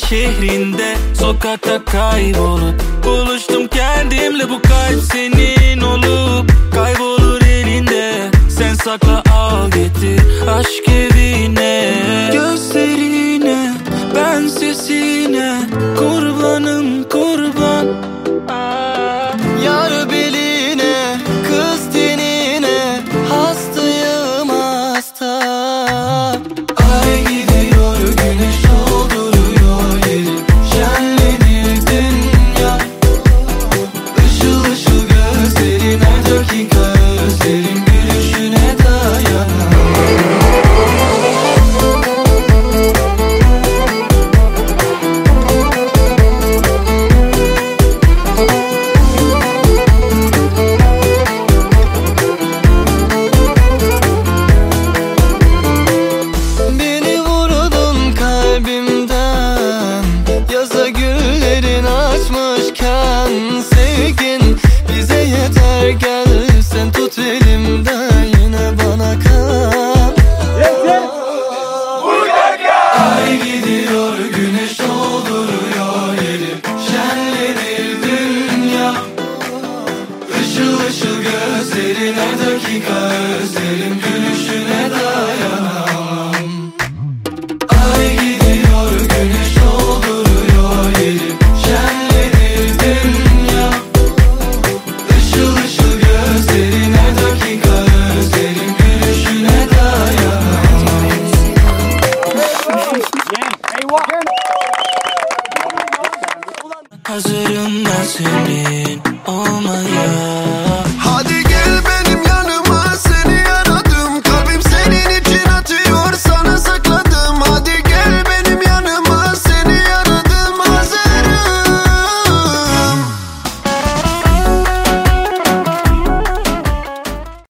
şehrinde, sokakta kaybolup buluştum kendimle. Bu kalp senin olup kaybolur elinde. Sen sakla, al getir aşk evine. Gözlerine, ben sesine kurbanım kurban. Yar beline, kız tenine, hastayım hasta. Ay gidiyor, güneş dolduruyor yeri, şenlenir dünya. Işıl ışıl gözlerin, her dakika özlerim, gülüşüne dayanamam. Beni vurdun kalbimden, yaza güllerin açmışken. Sevgin bize yeter, gel sen tut elimden, yine bana kal. Ay gidiyor, güneş dolduruyor yeri, şenlenir dünya. Işıl ışıl gözlerin, her dakika özlerim, gülüşüne dayanamam. Ay gidiyor, güneş dolduruyor yeri, şenlenir dünya. Işıl ışıl gözlerin, her dakika özlerim, gülüşüne dayanamam. Hazırım ben senin olmaya.